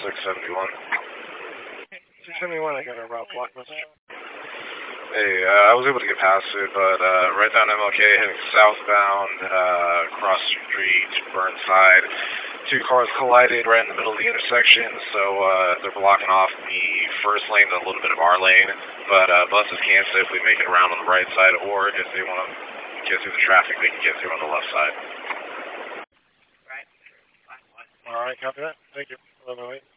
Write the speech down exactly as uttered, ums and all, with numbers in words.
six seventy-one. six seventy-one, I got a route block message. Hey, uh, I was able to get past it, but uh, right down M L K, heading southbound, uh, across the street, Burnside. Two cars collided right in the middle of the intersection, so uh, they're blocking off the first lane and a little bit of our lane. But uh, buses can safely make it around on the right side, or if they want to get through the traffic, they can get through on the left side. All right, copy that. Thank you. eleven oh eight.